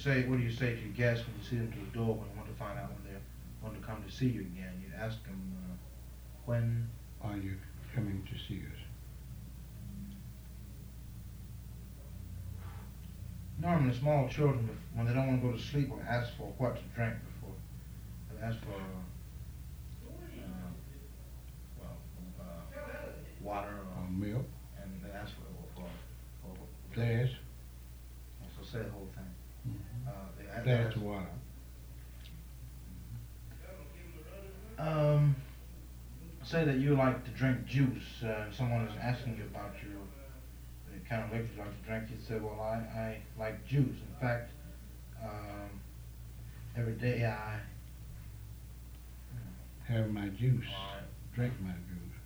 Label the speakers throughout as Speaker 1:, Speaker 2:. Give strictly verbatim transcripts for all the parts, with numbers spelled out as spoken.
Speaker 1: say? What do you say to your guests when you see them to the door when you want to find out when they're going to come to see you again? You ask them uh, when.
Speaker 2: Are you coming to see us?
Speaker 1: Normally, small children, when they don't want to go to sleep, will ask for what to drink before. They'll ask for uh, well, uh, water or,
Speaker 2: Or milk?
Speaker 1: and they ask for for, for, for
Speaker 2: Glass?
Speaker 1: So say the whole thing.
Speaker 2: Mm-hmm.
Speaker 1: Uh, they ask,
Speaker 2: Glass of water.
Speaker 1: Um, say that you like to drink juice. Uh, someone is asking you about your the kind of liquor you like to drink. You say, "Well, I, I like juice. In fact, um, every day I
Speaker 2: Have my juice.
Speaker 1: All right.
Speaker 2: Drink my juice.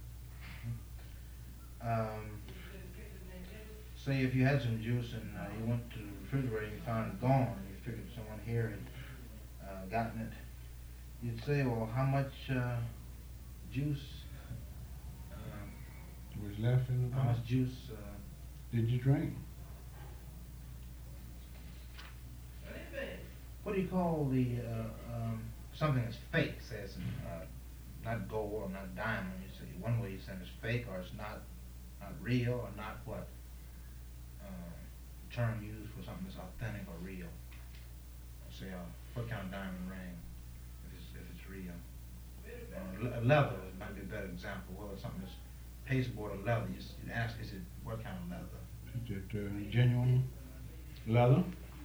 Speaker 1: um, say if you had some juice and uh, you went to the refrigerator and you found it gone, and you figured someone here had uh, gotten it, you'd say, well, how much uh, juice, uh,
Speaker 2: Was left in the
Speaker 1: how
Speaker 2: bottle?
Speaker 1: much juice uh,
Speaker 2: Did you drink?
Speaker 1: what do you call the, uh, um, something that's fake, says, uh, not gold or not diamond, you say, one way you say it's fake or it's not, not real or not what, uh, term used for something that's authentic or real. Say, uh, what kind of diamond ring, if it's, if it's real. Uh, le- leather might be a better example, well, it's something that's pasteboard or leather, you, s- you ask, is it, what kind of leather?
Speaker 2: Is it uh, genuine leather?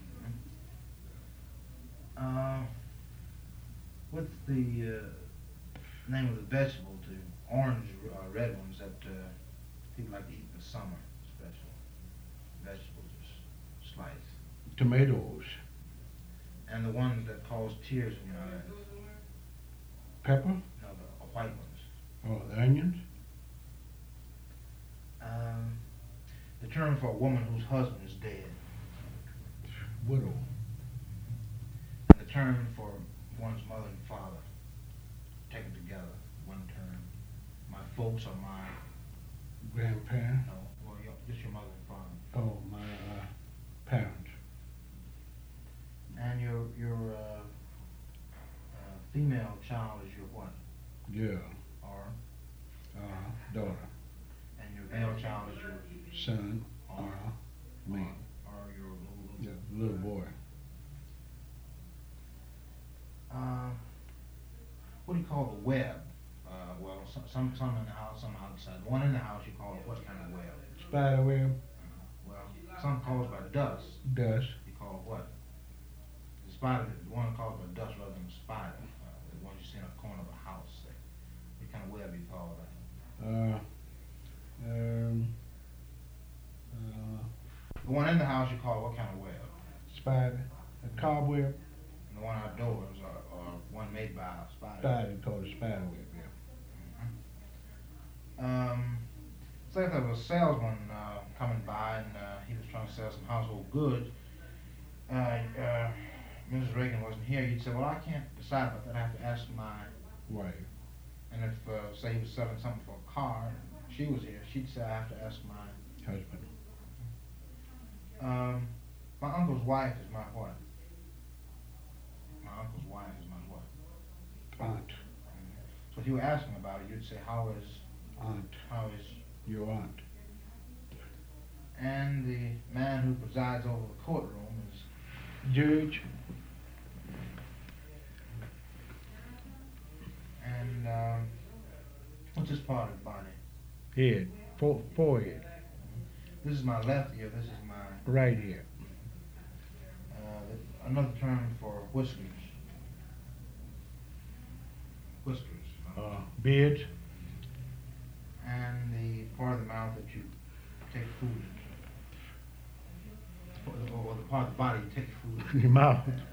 Speaker 1: Uh, what's the uh, name of the vegetable, the orange, uh, red ones that uh, people like to eat in the summer, especially? Vegetables, just sliced.
Speaker 2: Tomatoes.
Speaker 1: And the ones that cause tears in your eyes.
Speaker 2: Pepper?
Speaker 1: No, the uh, white ones.
Speaker 2: Oh, the onions?
Speaker 1: Um, the term for a woman whose husband is dead.
Speaker 2: Widow.
Speaker 1: And the term for one's mother and father taken together, one term. My folks or my,
Speaker 2: Grandparent?
Speaker 1: no, well, your, just your mother and father.
Speaker 2: Oh, my uh, parents.
Speaker 1: And your, your uh, uh, female child is your what?
Speaker 2: Girl.
Speaker 1: Or,
Speaker 2: Uh, daughter.
Speaker 1: and your male child is your
Speaker 2: Son.
Speaker 1: or,
Speaker 2: Uh, me.
Speaker 1: or your little,
Speaker 2: Yeah, little boy.
Speaker 1: Uh, what do you call the web? Uh, well, some, some some in the house, some outside. The one in the house you call it what kind of web?
Speaker 2: Spider web.
Speaker 1: Uh, well, some caused by dust.
Speaker 2: Dust.
Speaker 1: You call it what? The spider, the one caused by dust rather than a spider. Uh, the one you see in a corner of a house. Say. What kind of web you call that?
Speaker 2: Uh, um, uh,
Speaker 1: The one in the house you call what kind of web?
Speaker 2: spider. A cobweb.
Speaker 1: And the one outdoors, or, or one made by a spider.
Speaker 2: Spider called a spider web, yeah.
Speaker 1: Um, say if there was a salesman uh, coming by and uh, he was trying to sell some household goods, uh, uh, Missus Reagan wasn't here, you'd say, well, I can't decide about that, I have to ask my,
Speaker 2: Wife.
Speaker 1: and if, uh, say he was selling something for a car, and she was here, she'd say, I have to ask my,
Speaker 2: Husband.
Speaker 1: um, my uncle's wife is my what? My uncle's wife is my what?
Speaker 2: Aunt.
Speaker 1: So if you were asking about it, you'd say, how is,
Speaker 2: Aunt.
Speaker 1: how is,
Speaker 2: Your aunt.
Speaker 1: and the man who presides over the courtroom is,
Speaker 2: Judge.
Speaker 1: and, um, what's this part of the body?
Speaker 2: Head. Fo- forehead.
Speaker 1: This is my left ear, this is my,
Speaker 2: Right ear.
Speaker 1: uh, another term for whiskers. Whiskers.
Speaker 2: Uh, beard.
Speaker 1: And the part of the mouth that you take food into. Or the, or the part of the body you take food into.
Speaker 2: Your mouth.